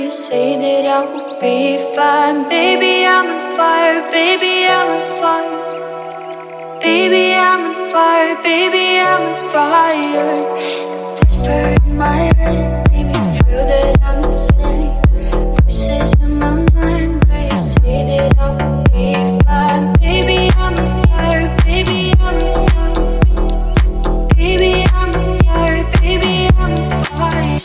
you say that I will be fine. Baby, I'm on fire, baby, I'm on fire. Baby, I'm on fire, baby, I'm on fire. Whisper in my head, make me feel that I'm insane. Voices in my mind, where you say that I will be fine. Baby, I'm on fire, baby, I'm on fire. Baby, I'm on fire, baby, I'm on fire.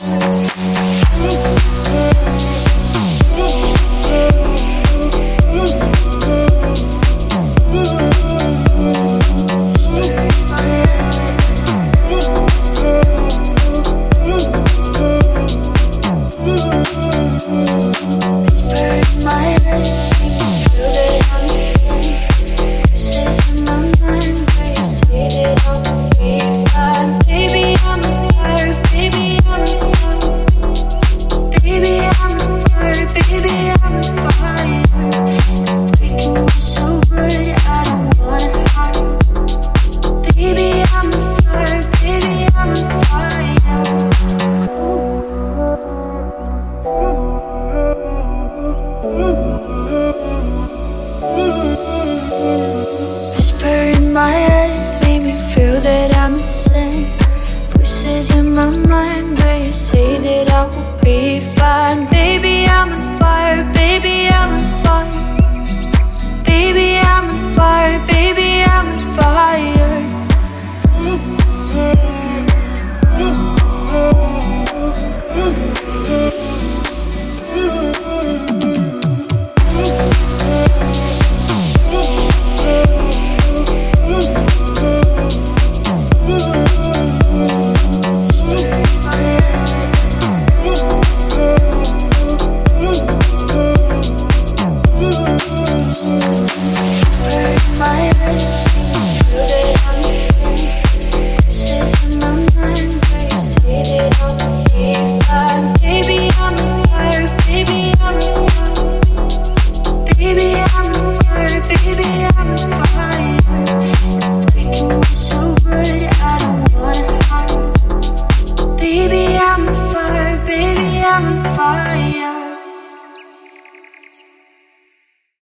Voices in my mind where you say that I will be fine. Baby, I'm on fire, baby, I'm on fire. Baby, I'm on fire, baby, I'm on fire.